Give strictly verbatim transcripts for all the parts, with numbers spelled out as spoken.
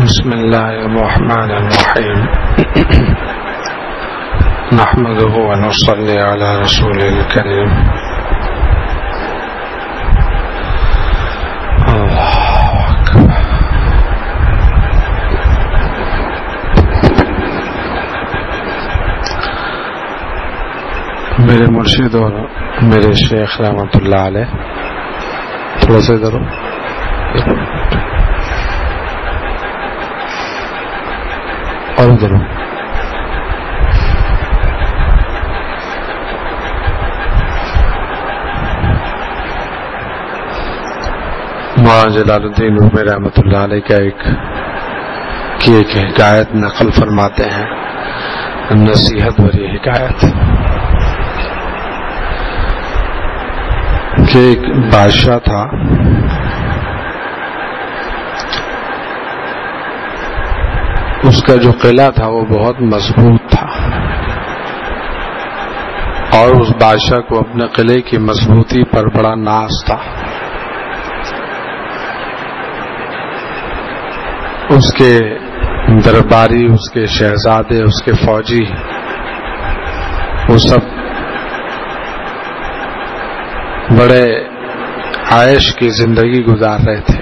بسم الله الرحمن الرحيم نحمده ونصلي على رسوله الكريم الله أكبر. میرے مرشد اور میرے شیخ رحمۃ اللہ علیہ تھوڑا سا ادھر اور ادھر مولانا جلال الدین رومی رحمۃ اللہ علیہ کا ایک کی ایک حکایت نقل فرماتے ہیں، نصیحت بھری حکایت کہ ایک بادشاہ تھا، اس کا جو قلعہ تھا وہ بہت مضبوط تھا، اور اس بادشاہ کو اپنے قلعے کی مضبوطی پر بڑا ناز تھا۔ اس کے درباری، اس کے شہزادے، اس کے فوجی، وہ سب بڑے عائش کی زندگی گزار رہے تھے۔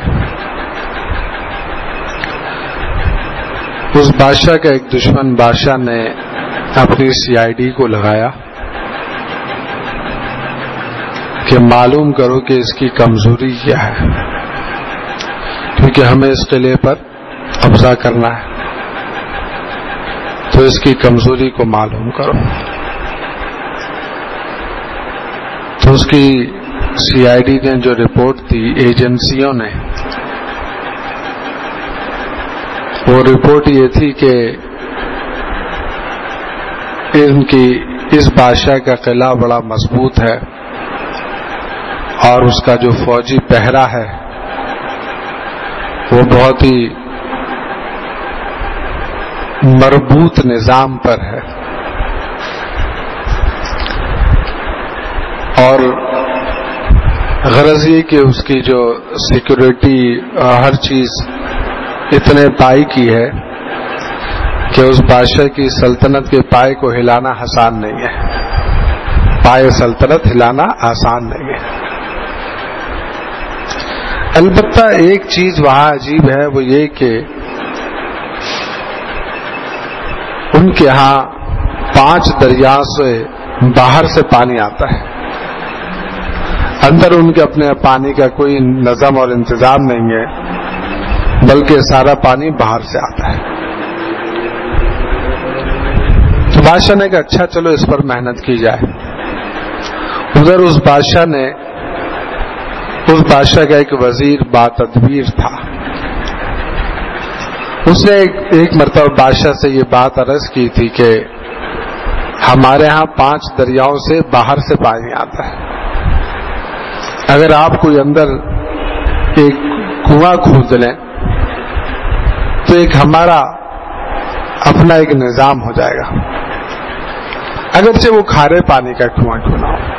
اس بادشاہ کا ایک دشمن بادشاہ نے اپنی سی آئی ڈی کو لگایا کہ معلوم کرو کہ اس کی کمزوری کیا ہے، کیونکہ ہمیں اس قلعے پر قبضہ کرنا ہے، تو اس کی کمزوری کو معلوم کرو۔ تو اس کی سی آئی ڈی نے جو رپورٹ دی، ایجنسیوں نے، وہ رپورٹ یہ تھی کہ ان کی اس بادشاہ کا قلعہ بڑا مضبوط ہے، اور اس کا جو فوجی پہرا ہے وہ بہت ہی مربوط نظام پر ہے، اور غرض یہ کہ اس کی جو سیکورٹی ہر چیز اتنے پائی کی ہے کہ اس بادشاہ کی سلطنت کے پائے کو ہلانا آسان نہیں ہے، پائے سلطنت ہلانا آسان نہیں ہے۔ البتہ ایک چیز وہاں عجیب ہے، وہ یہ کہ ان کے ہاں پانچ دریاؤں سے باہر سے پانی آتا ہے، اندر ان کے اپنے پانی کا کوئی نظم اور انتظام نہیں ہے، بلکہ سارا پانی باہر سے آتا ہے۔ تو بادشاہ نے کہا اچھا چلو اس پر محنت کی جائے۔ ادھر اس بادشاہ نے اس بادشاہ کا ایک وزیر با تدبیر تھا، اس نے ایک, ایک مرتبہ بادشاہ سے یہ بات عرض کی تھی کہ ہمارے ہاں پانچ دریاؤں سے باہر سے پانی آتا ہے، اگر آپ کوئی اندر ایک کنواں کھود لیں تو ایک ہمارا اپنا ایک نظام ہو جائے گا، اگرچہ وہ کھارے پانی کا کنواں کیوں نہ ہو۔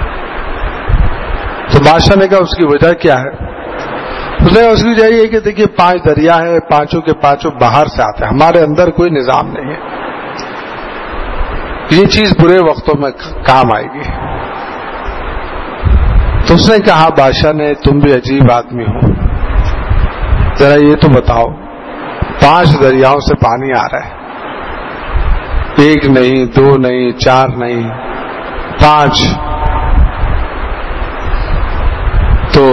تو بادشاہ نے کہا اس کی وجہ کیا ہے؟ اس نے اس کی وجہ یہ کہ دیکھیے پانچ دریا ہے، پانچوں کے پانچوں باہر سے آتے ہیں، ہمارے اندر کوئی نظام نہیں ہے، یہ چیز برے وقتوں میں کام آئے گی۔ تو اس نے کہا بادشاہ نے تم بھی عجیب آدمی ہو، ذرا یہ تو بتاؤ پانچ دریاؤں سے پانی آ رہا ہے، ایک نہیں، دو نہیں، چار نہیں، پانچ، تو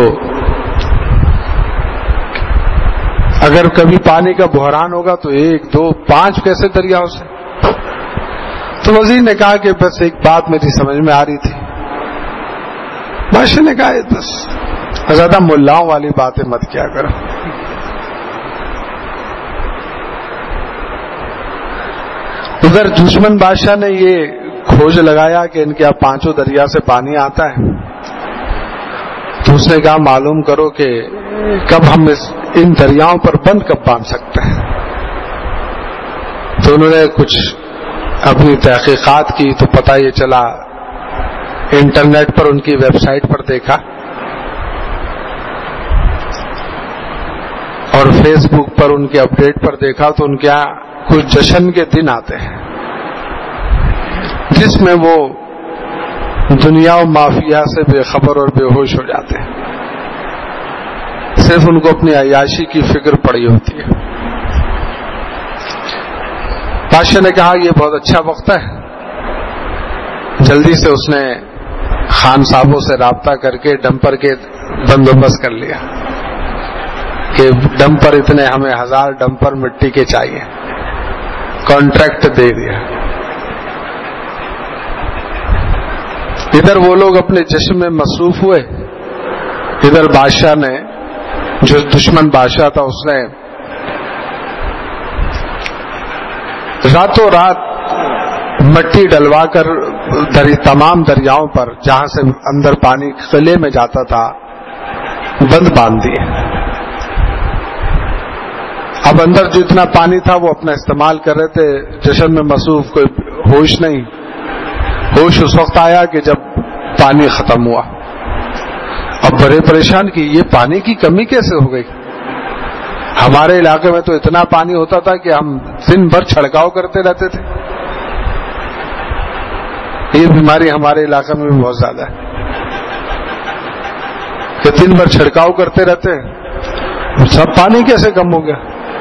اگر کبھی پانی کا بحران ہوگا تو ایک دو پانچ کیسے دریاؤں سے؟ تو وزیر نے کہا کہ بس ایک بات میری سمجھ میں آ رہی تھی۔ بادشاہ نے کہا بس زیادہ ملاؤں والی باتیں مت کیا کرو۔ ادھر دشمن بادشاہ نے یہ کھوج لگایا کہ ان کے یہاں پانچوں دریا سے پانی آتا ہے، تو اس نے کہا معلوم کرو کہ کب ہم اس ان دریاؤں پر بند کب باندھ سکتے ہیں۔ تو انہوں نے کچھ اپنی تحقیقات کی تو پتہ یہ چلا، انٹرنیٹ پر ان کی ویب سائٹ پر دیکھا اور فیس بک پر ان کے اپڈیٹ پر دیکھا تو ان کے یہاں کچھ جشن کے دن آتے ہیں جس میں وہ دنیا و مافیا سے بے خبر اور بے ہوش ہو جاتے ہیں. صرف ان کو اپنی عیاشی کی فکر پڑی ہوتی ہے. بادشاہ نے کہا یہ بہت اچھا وقت ہے. جلدی سے اس نے خان صاحبوں سے رابطہ کر کے ڈمپر کے بندوبست کر لیا کہ ڈمپر اتنے ہمیں ہزار ڈمپر مٹی کے چاہیے. کانٹریکٹ دے دیا. ادھر وہ لوگ اپنے جشن میں مصروف ہوئے, ادھر بادشاہ نے, جو دشمن بادشاہ تھا, اس نے راتوں رات مٹی ڈلوا کر دری تمام دریاؤں پر جہاں سے اندر پانی قلعے میں جاتا تھا بند باندھ دیے. اب اندر جو اتنا پانی تھا وہ اپنا استعمال کر رہے تھے, جشن میں مصروف, کوئی ہوش نہیں. ہوش اس وقت آیا کہ جب پانی ختم ہوا. اب بڑے پریشان کہ یہ پانی کی کمی کیسے ہو گئی. ہمارے علاقے میں تو اتنا پانی ہوتا تھا کہ ہم دن بھر چھڑکاؤ کرتے رہتے تھے. یہ بیماری ہمارے علاقے میں بھی بہت زیادہ ہے کہ دن بھر چھڑکاؤ کرتے رہتے ہیں, سب پانی کیسے کم ہو گیا.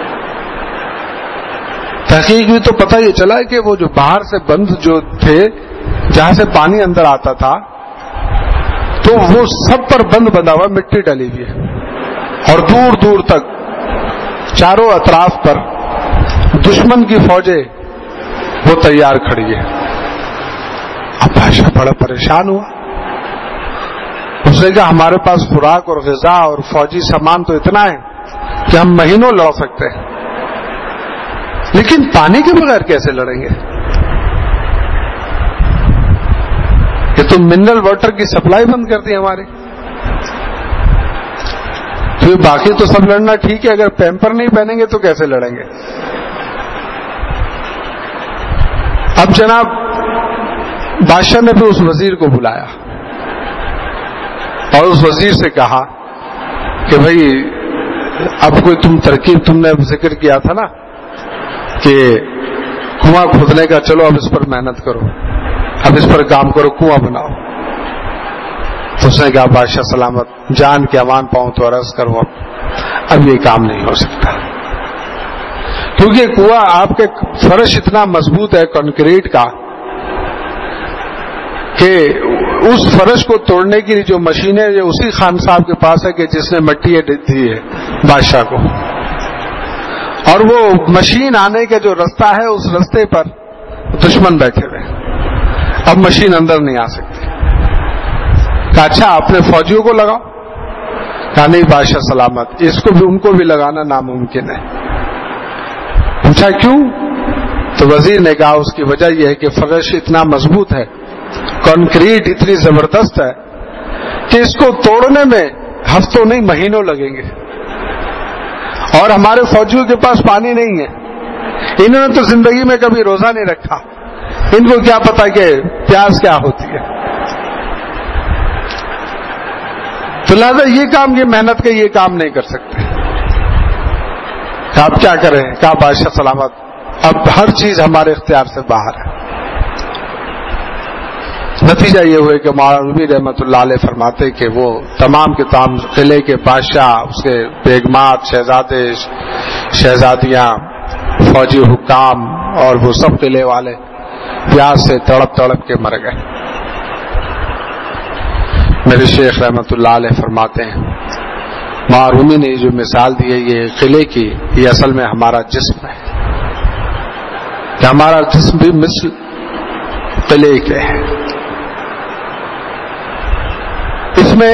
تحقیق بھی تو پتہ یہ چلا ہے کہ وہ جو باہر سے بند جو تھے جہاں سے پانی اندر آتا تھا تو وہ سب پر بند بندھا ہوا مٹی ڈلی ہوئی ہے, اور دور دور تک چاروں اطراف پر دشمن کی فوجیں وہ تیار کھڑی ہے. اب بادشاہ بڑا پریشان ہوا. اس نے کہا ہمارے پاس خوراک اور غذا اور فوجی سامان تو اتنا ہے کہ ہم مہینوں لڑ سکتے ہیں, لیکن پانی کے بغیر کیسے لڑیں گے. کہ تم منرل واٹر کی سپلائی بند کر دی ہماری. تو باقی تو سب لڑنا ٹھیک ہے, اگر پیمپر نہیں پہنیں گے تو کیسے لڑیں گے. اب جناب بادشاہ نے بھی اس وزیر کو بلایا اور اس وزیر سے کہا کہ بھائی اب کوئی تم ترکیب, تم نے ذکر کیا تھا نا کہ کنواں کھودنے کا, چلو اب اس پر محنت کرو, اب اس پر کام کرو, کنواں بناؤ. تو اس نے کہا بادشاہ سلامت, جان کے امان پاؤں تو عرض کروں, اب اب یہ کام نہیں ہو سکتا, کیونکہ کنواں آپ کے فرش اتنا مضبوط ہے کنکریٹ کا کہ اس فرش کو توڑنے کی جو مشینیں اسی خان صاحب کے پاس ہے کہ جس نے مٹی دی ہے بادشاہ کو, اور وہ مشین آنے کا جو رستہ ہے اس رستے پر دشمن بیٹھے ہوئے, اب مشین اندر نہیں آ سکتی. کہا اچھا اپنے فوجیوں کو لگاؤ. کہا نہیں بادشاہ سلامت, اس کو بھی ان کو بھی لگانا ناممکن ہے. پوچھا کیوں؟ تو وزیر نے کہا اس کی وجہ یہ ہے کہ فرش اتنا مضبوط ہے, کنکریٹ اتنی زبردست ہے کہ اس کو توڑنے میں ہفتوں نہیں مہینوں لگیں گے, اور ہمارے فوجیوں کے پاس پانی نہیں ہے. انہوں نے تو زندگی میں کبھی روزہ نہیں رکھا, ان کو کیا پتا کہ پیاس کیا ہوتی ہے. تو لہذا یہ کام, یہ محنت کا یہ کام نہیں کر سکتے. آپ کیا کریں؟ کہا بادشاہ سلامت, اب ہر چیز ہمارے اختیار سے باہر ہے. نتیجہ یہ ہوئے کہ مولانا رومی رحمۃ اللہ علیہ فرماتے کہ وہ تمام کے تمام قلعے کے بادشاہ, اس کے بیگمات, شہزادے, شہزادیاں, فوجی حکام اور وہ سب قلعے والے پیاس سے تڑپ تڑپ کے مر گئے. میرے شیخ رحمۃ اللہ علیہ فرماتے ہیں مولانا رومی نے جو مثال دی ہے یہ قلعے کی, یہ اصل میں ہمارا جسم ہے, کہ ہمارا جسم بھی مثل قلعے کے ہے. اس میں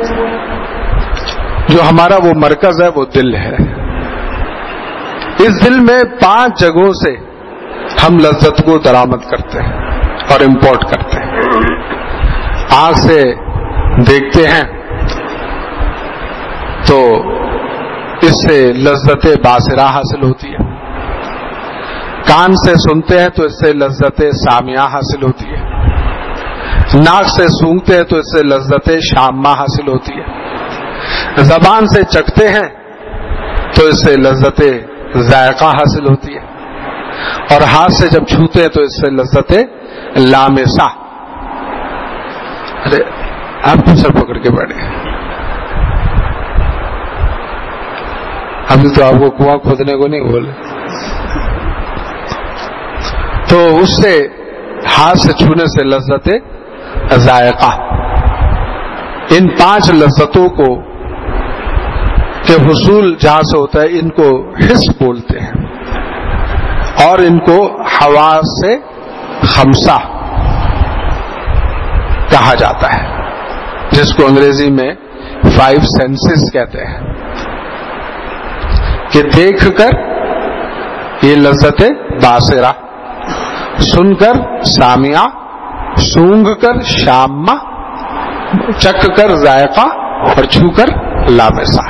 جو ہمارا وہ مرکز ہے وہ دل ہے. اس دل میں پانچ جگہوں سے ہم لذت کو درآمد کرتے ہیں اور امپورٹ کرتے ہیں. آنکھ سے دیکھتے ہیں تو اس سے لذت باصرہ حاصل ہوتی ہے. کان سے سنتے ہیں تو اس سے لذت سامعہ حاصل ہوتی ہے. ناک سے سونگتے ہیں تو اس سے لذت شامہ حاصل ہوتی ہے. زبان سے چکھتے ہیں تو تو اس سے لذت ذائقہ حاصل ہوتی ہے، اور ہاتھ سے جب چھوتے ہیں تو اس سے لذت لامسہ. ارے آپ کو سر پکڑ کے بیٹھے، ابھی تو آپ کو کنواں کھودنے کو نہیں بولے. تو اس سے ہاتھ سے چھونے سے لذت ذائقہ. ان پانچ لذتوں کو کے حصول جہاں سے ہوتا ہے ان کو حس بولتے ہیں، اور ان کو حواس سے خمسہ کہا جاتا ہے، جس کو انگریزی میں فائیو سینسز کہتے ہیں. کہ دیکھ کر یہ لذت باصرہ، سن کر سامعہ، سونگھ کر شامہ، چکھ کر ذائقہ، اور چھو کر لامسہ.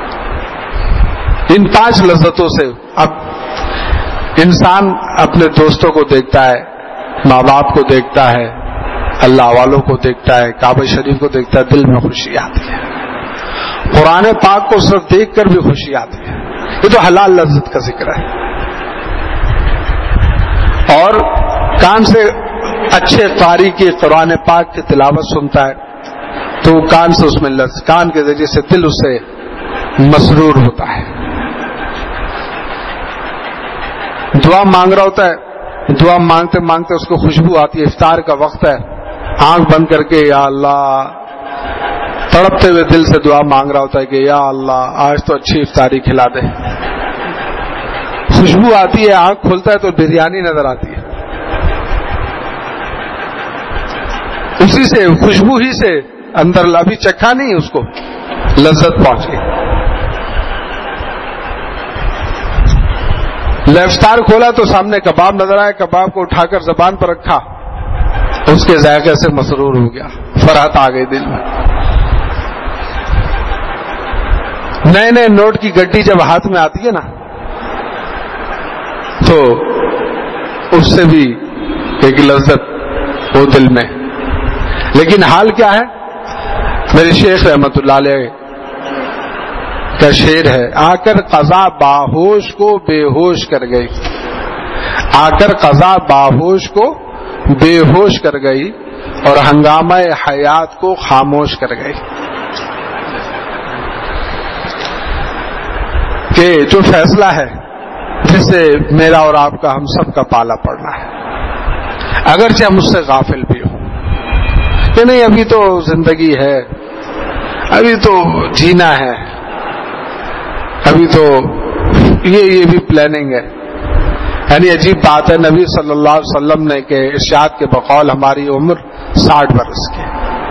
ان پانچ لذتوں سے اب انسان اپنے دوستوں کو دیکھتا ہے، ماں باپ کو دیکھتا ہے، اللہ والوں کو دیکھتا ہے، کعبہ شریف کو دیکھتا ہے، دل میں خوشی آتی ہے. قرآن پاک کو صرف دیکھ کر بھی خوشی آتی ہے. یہ تو حلال لذت کا ذکر ہے. اور کان سے اچھے قاری کی قرآن پاک کی تلاوت سنتا ہے تو کان سے اس میں لذت، کان کے ذریعے سے دل اس سے مسرور ہوتا ہے. دعا مانگ رہا ہوتا ہے، دعا مانگتے مانگتے اس کو خوشبو آتی ہے، افطار کا وقت ہے، آنکھ بند کر کے یا اللہ تڑپتے ہوئے دل سے دعا مانگ رہا ہوتا ہے کہ یا اللہ آج تو اچھی افطاری کھلا دے. خوشبو آتی ہے، آنکھ کھولتا ہے تو بریانی نظر آتی ہے. اسی سے خوشبو ہی سے اندر ابھی چکھا نہیں اس کو لذت پہنچ گئی. افطار کھولا تو سامنے کباب نظر آیا، کباب کو اٹھا کر زبان پر رکھا، اس کے ذائقے سے مسرور ہو گیا، فرحت آ گئی دل میں. نئے نئے نوٹ کی گڈی جب ہاتھ میں آتی ہے نا تو اس سے بھی ایک لذت ہو دل میں. لیکن حال کیا ہے؟ میرے شیخ رحمت اللہ علیہ کا شعر ہے، آ کر قضا باہوش کو بے ہوش کر گئی، آ کر قضا باہوش کو بے ہوش کر گئی، اور ہنگامہ حیات کو خاموش کر گئی. کہ جو فیصلہ ہے جس سے میرا اور آپ کا ہم سب کا پالا پڑنا ہے، اگرچہ ہم اس سے غافل بھی ہوں کہ نہیں ابھی تو زندگی ہے، ابھی تو جینا ہے، ابھی تو یہ یہ بھی پلاننگ ہے. یعنی عجیب بات ہے، نبی صلی اللہ علیہ وسلم نے کہ ارشاد کے بقول ہماری عمر ساٹھ برس کی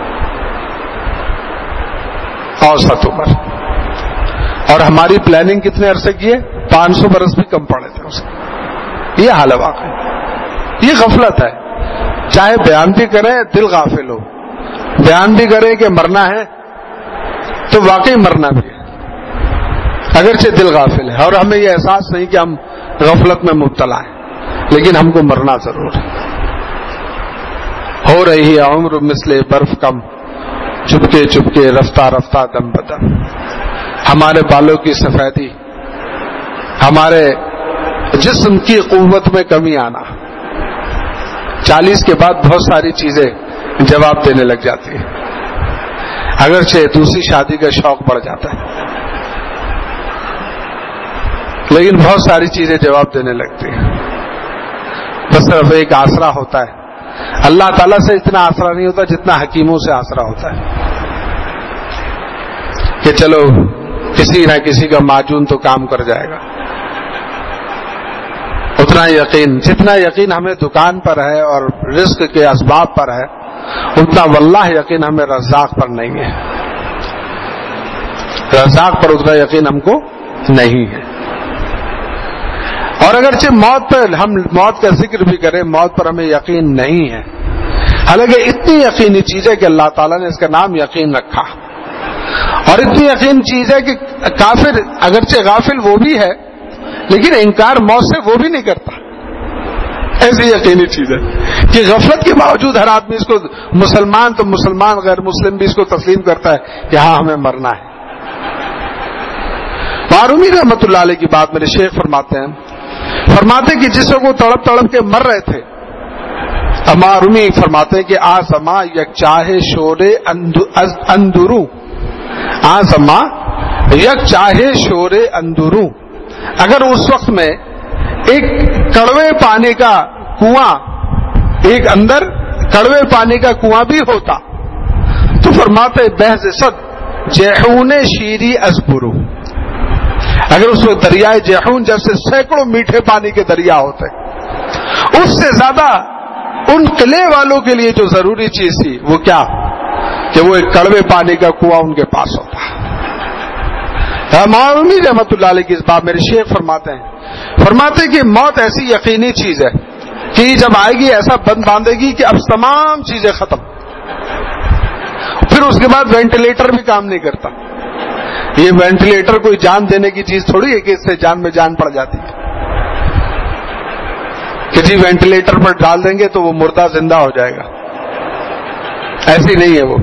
اوسط عمر، اور ہماری پلاننگ کتنے عرصے کی ہے؟ پانچ سو برس بھی کم پڑے تھے اس کے. یہ حال واقع ہے، یہ غفلت ہے. چاہے بیان بھی کریں دل غافل ہو، بیان بھی کریں کہ مرنا ہے تو واقعی مرنا بھی ہے، اگرچہ دل غافل ہے، اور ہمیں یہ احساس نہیں کہ ہم غفلت میں مبتلا ہیں، لیکن ہم کو مرنا ضرور ہے. ہو رہی ہے عمر مثل برف کم، چپکے چپکے رفتہ رفتہ دم بدم. ہمارے بالوں کی سفیدی، ہمارے جسم کی قوت میں کمی آنا، چالیس کے بعد بہت ساری چیزیں جواب دینے لگ جاتی ہیں، اگرچہ دوسری شادی کا شوق بڑھ جاتا ہے، لیکن بہت ساری چیزیں جواب دینے لگتی ہیں. بس صرف ایک آسرا ہوتا ہے، اللہ تعالیٰ سے اتنا آسرا نہیں ہوتا جتنا حکیموں سے آسرا ہوتا ہے کہ چلو کسی نہ کسی کا معجون تو کام کر جائے گا. اتنا یقین، جتنا یقین ہمیں دکان پر ہے اور رزق کے اسباب پر ہے، اتنا واللہ یقین ہمیں رزاق پر نہیں ہے. رزاق پر اتنا یقین ہم کو نہیں ہے. اور اگرچہ موت پر ہم موت کا ذکر بھی کریں، موت پر ہمیں یقین نہیں ہے، حالانکہ اتنی یقینی چیز ہے کہ اللہ تعالیٰ نے اس کا نام یقین رکھا. اور اتنی یقین چیز ہے کہ کافر اگرچہ غافل وہ بھی ہے لیکن انکار موت سے وہ بھی نہیں کرتا. ایسی یقینی چیز ہے کہ غفلت کے باوجود ہر آدمی اس کو، مسلمان تو مسلمان، غیر مسلم بھی اس کو تسلیم کرتا ہے کہ ہاں ہمیں مرنا ہے. मारूमी रहमतुल्लाह अलैह की बात मेरे शेख फरमाते हैं, फरमाते कि जिसको वो तड़प तड़प के मर रहे थे, मारूमी फरमाते हैं कि आसमा यक चाहे शोरे अंदुरू, आसमा यक चाहे शोरे अंदुरू, अगर उस वक्त में एक कड़वे पानी का कुआं, एक अंदर कड़वे पानी का कुआं भी होता, तो फरमाते बहज सद जहून शीरी अजबुरू, अगर उस वक्त दरियाए जहून जैसे सैकड़ों मीठे पानी के दरिया होते, उससे ज्यादा उन किले वालों के लिए जो जरूरी चीज थी वो क्या, कि वो एक कड़वे पानी का कुआं उनके पास होता। मारूमी रहमतुल्लाह अलैह की इस बात मेरे शेख फरमाते हैं, फरमाते कि मौत ऐसी यकीनी चीज है कि जब आएगी ऐसा बंद बांधेगी कि अब तमाम चीजें खत्म, फिर उसके बाद वेंटिलेटर भी काम नहीं करता। ये वेंटिलेटर कोई जान देने की चीज थोड़ी है कि इससे जान में जान पड़ जाती है कि जी वेंटिलेटर पर डाल देंगे तो वो मुर्दा जिंदा हो जाएगा, ऐसी नहीं है वो।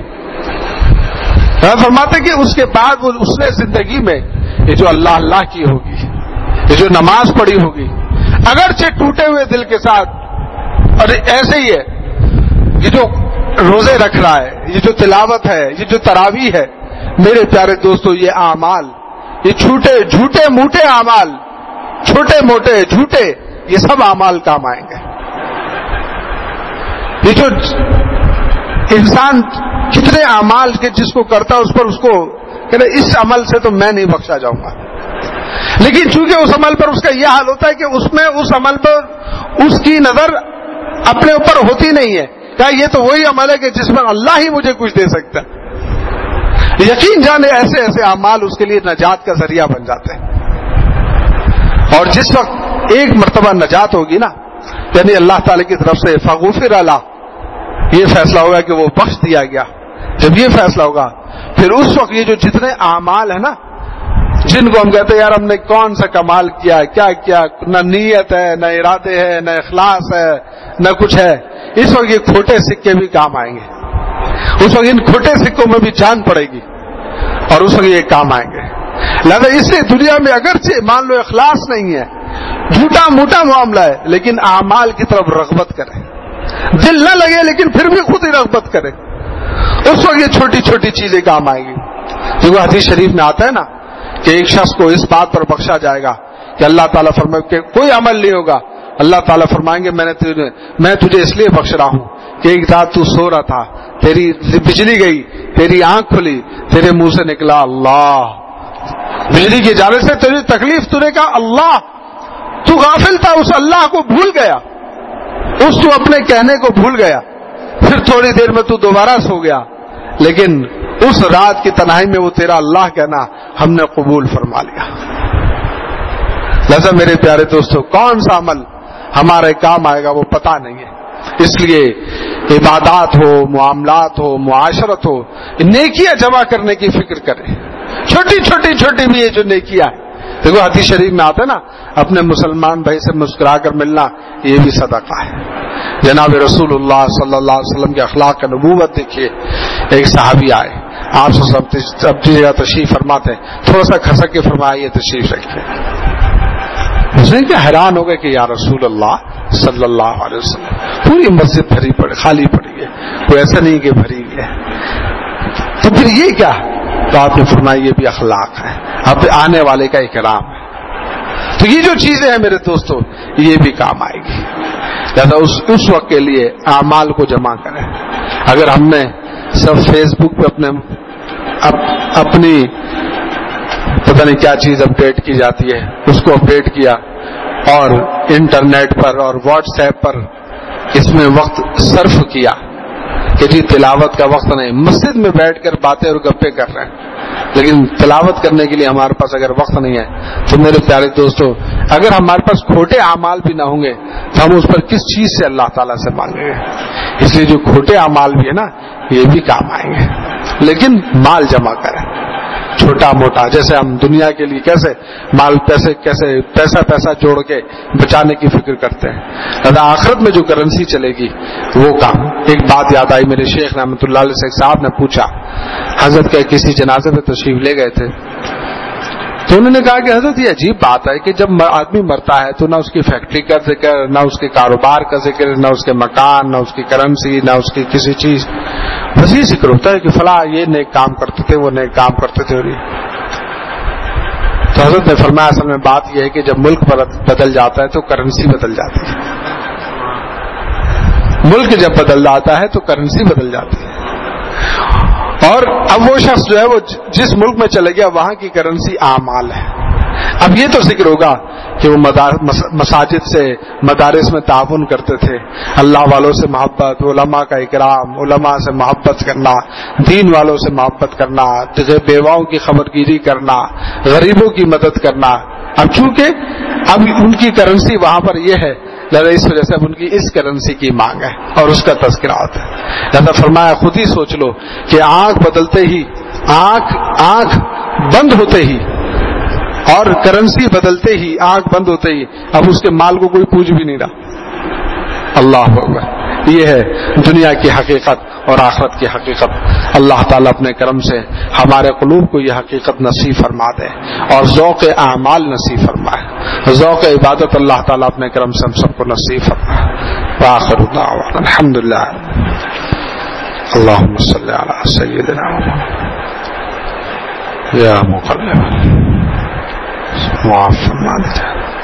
फरमाते कि उसके बाद वो उसने जिंदगी में ये जो अल्लाह अल्लाह की होगी, ये जो नमाज पढ़ी होगी, अगरचे टूटे हुए दिल के साथ, और ऐसे ही है ये जो रोजे रख रहा है, ये जो तिलावत है, ये जो तरावी है, मेरे प्यारे दोस्तों ये आमाल, ये छूटे झूठे मूठे आमाल, छोटे मोटे झूठे, ये सब आमाल काम आएंगे। ये जो इंसान कितने अमाल के जिसको करता है उस पर उसको कहते इस अमल से तो मैं नहीं बख्शा जाऊंगा, लेकिन चूंकि उस अमल पर उसका यह हाल होता है कि उसमें उस अमल पर उसकी नजर अपने ऊपर होती नहीं है, क्या ये तो वही अमल है कि जिसमें अल्लाह ही मुझे कुछ दे सकता है। यकीन जाने ऐसे ऐसे अमाल उसके लिए नजात का जरिया बन जाते हैं। और जिस वक्त एक मर्तबा नजात होगी ना, यानी अल्लाह ताला की तरफ से फगुफिर अला, ये फैसला होगा कि वो बख्श दिया गया, जब ये फैसला होगा फिर उस वक्त ये जो जितने आमाल है ना, जिनको हम कहते हैं यार हमने कौन सा कमाल किया, क्या किया, न नीयत है, न इरादे है, न इखलास है, न कुछ है, इस वक्त ये खोटे सिक्के भी काम आएंगे, उस वक्त इन खोटे सिक्कों में भी जान पड़ेगी और उस वक्त ये काम आएंगे। लिहाजा इससे दुनिया में अगरचे मान लो इखलास नहीं है, झूठा मूठा मामला है, लेकिन आमाल की तरफ रग़बत करें, दिल न लगे लेकिन फिर भी खुद ही रग़बत करें, उस वक्त ये छोटी छोटी चीजें काम आएगी। देखो हदीस शरीफ में आता है ना कि एक शख्स को इस बात पर बख्शा जाएगा कि अल्लाह ताला फरमाए कि कोई अमल नहीं होगा, अल्लाह ताला फरमाएंगे मैंने तुझे मैं तुझे इसलिए बख्श रहा हूं कि एक रात तू सो रहा था, तेरी बिजली गई, तेरी आंख खुली, तेरे मुंह से निकला अल्लाह, बिजली के जाने से तेरी तकलीफ, तूने कहा अल्लाह, तू गाफिल था, उस अल्लाह को भूल गया, उस तू अपने कहने को भूल गया, फिर थोड़ी देर में तू दोबारा सो गया, लेकिन उस रात की तन्हाई में वो तेरा अल्लाह कहना हमने कबूल फरमा लिया। लिहाजा मेरे प्यारे दोस्तों, कौन सा अमल हमारे काम आएगा वो पता नहीं है, इसलिए इबादत हो, मुआमलात हो, मुआशरत हो, नेकियां जमा करने की फिक्र करें, छोटी छोटी छोटी भी ये जो नेकियां है। देखो हदीस शरीफ में आता है ना, अपने मुसलमान भाई से मुस्कुरा कर मिलना, ये भी सदका है। जनाब रसूलुल्लाह सल्लल्लाहु अलैहि वसल्लम के अखलाक का नबूवत देखिए। एक सहाबी आए, आप सब जगह तशरीफ फरमाते हैं, थोड़ा सा खसक के फरमाइए, तशरीफ रखिए। उसने क्या हैरान हो गए कि या रसूल अल्लाह सल्लल्लाहु अलैहि वसल्लम, पूरी मस्जिद भरी पड़ी, खाली पड़ी है, कोई ऐसा नहीं कि भरी है, तो फिर ये क्या? तो आपने फरमाया ये भी अखलाक है, अब आने वाले का इकराम है। तो ये जो चीजें हैं मेरे दोस्तों, ये भी काम आएगी। लिहाजा उस उस वक्त के लिए आमाल को जमा करें। अगर हमने सब फेसबुक पे अपने अप, अपनी पता नहीं क्या चीज अपडेट की जाती है, उसको अपडेट किया और इंटरनेट पर और व्हाट्सएप पर इसमें वक्त सर्फ किया कि जी तिलावत का वक्त नहीं, मस्जिद में बैठकर बातें और गप्पे कर रहे हैं, लेकिन तिलावत करने के लिए हमारे पास अगर वक्त नहीं है, तो मेरे प्यारे दोस्तों, अगर हमारे पास खोटे आमाल भी ना होंगे तो हम उस पर किस चीज से अल्लाह ताला से मांगेंगे? इसलिए जो खोटे आमाल भी है ना, ये भी काम आएंगे, लेकिन माल जमा करें, छोटा मोटा, जैसे हम दुनिया के लिए कैसे माल पैसे कैसे पैसा पैसा जोड़ के बचाने की फिक्र करते हैं, दादा आखिरत में जो करेंसी चलेगी वो काम। एक बात याद आई, मेरे शेख रहमतुल्लाह अलैह साहब ने पूछा, हजरत के किसी जनाजे में तशरीफ ले गए थे, تو انہوں نے کہا کہ حضرت یہ عجیب بات ہے کہ جب آدمی مرتا ہے تو نہ اس کی فیکٹری کا ذکر، نہ اس کے کاروبار کا ذکر، نہ اس کے مکان، نہ اس کی کرنسی، نہ اس کی کسی چیز، بس یہ ذکر ہوتا ہے کہ فلاں یہ نیک کام کرتے تھے، وہ نیک کام کرتے تھے. اور تو حضرت نے فرمایا اصل میں بات یہ ہے کہ جب ملک بدل جاتا ہے تو کرنسی بدل جاتی ہے. ملک جب بدل جاتا ہے تو کرنسی بدل جاتی ہے. اور اب وہ شخص جو ہے وہ جس ملک میں چلے گیا وہاں کی کرنسی اعمال ہے. اب یہ تو ذکر ہوگا کہ وہ مساجد سے مدارس میں تعاون کرتے تھے، اللہ والوں سے محبت، علماء کا اکرام، علماء سے محبت کرنا، دین والوں سے محبت کرنا، بیواؤں کی خبرگیری کرنا، غریبوں کی مدد کرنا. اب چونکہ اب ان کی کرنسی وہاں پر یہ ہے، لہذا اس وجہ سے اب ان کی اس کرنسی کی مانگ ہے اور اس کا تذکرہ ہوتا ہے. لہذا فرمایا خود ہی سوچ لو کہ آنکھ بدلتے ہی، آنکھ آنکھ بند ہوتے ہی اور کرنسی بدلتے ہی، آنکھ بند ہوتے ہی اب اس کے مال کو کوئی پوچھ بھی نہیں رہا. اللہ اکبر. یہ ہے دنیا کی حقیقت اور آخرت کی حقیقت. اللہ تعالیٰ اپنے کرم سے ہمارے قلوب کو یہ حقیقت نصیب فرما دے اور ذوق اعمال نصیب فرمائے. ذوق عبادت اللہ تعالیٰ اپنے کرم سے ہم سب کو نصیب فرمائے. وآخر دعوانا الحمد للہ. اللہم صلی علی سیدنا یا مقلب معاف فرما دے.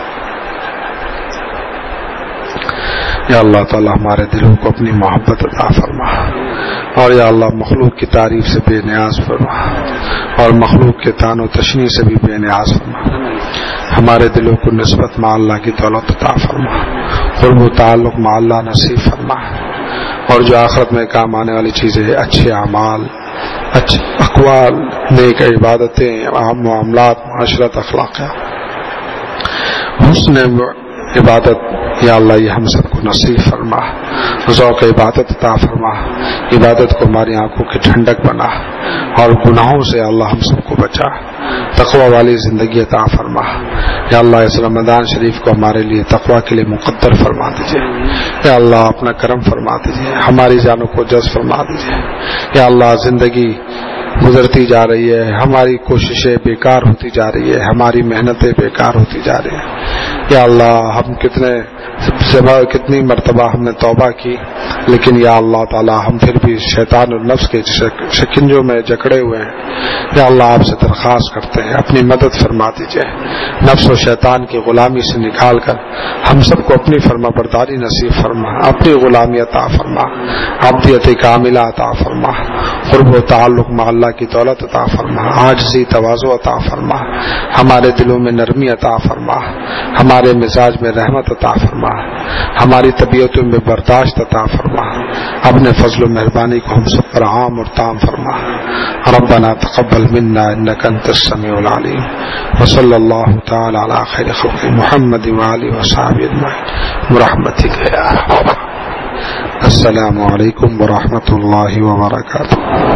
یا اللہ تعالی ہمارے دلوں کو اپنی محبت عطا فرما، اور یا اللہ مخلوق کی تعریف سے بے نیاز فرما اور مخلوق کے تان و تشنیع سے بھی بے نیاز فرما. ہمارے دلوں کو نسبت مع اللہ کی دولت عطا فرما، قرب و تعلق مع اللہ نصیب فرما، اور جو آخرت میں کام آنے والی چیزیں، اچھے اعمال، اچھے اقوال، نیک عبادتیں، معاملات، معاشرت، اخلاقیات، حسن عبادت، یا اللہ یہ ہم سب کو نصیب فرما. ذوق عبادت عطا فرما، عبادت کو ہماری آنکھوں کی ٹھنڈک بنا، اور گناہوں سے اللہ ہم سب کو بچا. تقوی والی زندگی عطا فرما. یا اللہ اس رمضان شریف کو ہمارے لیے تقوی کے لیے مقدر فرما دیجیے. یا اللہ اپنا کرم فرما دیجیے، ہماری جانوں کو جذب فرما دیجیے. یا اللہ زندگی گزرتی جا رہی ہے، ہماری کوششیں بیکار ہوتی جا رہی ہے، ہماری محنتیں بیکار ہوتی جا رہی ہیں. یا اللہ ہم کتنے کتنی مرتبہ ہم نے توبہ کی، لیکن یا اللہ تعالی ہم پھر بھی شیطان اور نفس کے شکنجوں میں جکڑے ہوئے ہیں. یا اللہ آپ سے درخواست کرتے ہیں اپنی مدد فرما دیجیے. نفس و شیطان کی غلامی سے نکال کر ہم سب کو اپنی فرما برداری نصیب فرما، اپنی غلامی عطا فرما، عبدیت کاملہ عطا فرما، قرب و تعلق مع اللہ کی دولت عطا فرما، عاجزی تواضع عطا فرما، ہمارے دلوں میں نرمی عطا فرما، ہمارے مزاج میں رحمت عطا فرما، ہماری طبیعتوں میں برداشت عطا فرما. اپنے فضل و مہربانی کو ہم سب پر عام اور تام فرما. ربنا تقبل منا انك انت السميع العليم، وصلى الله تعالى على خير خلق محمد وآله وصحبه اجمعين برحمتك يا ارحم. السلام علیکم ورحمۃ اللہ وبرکاتہ.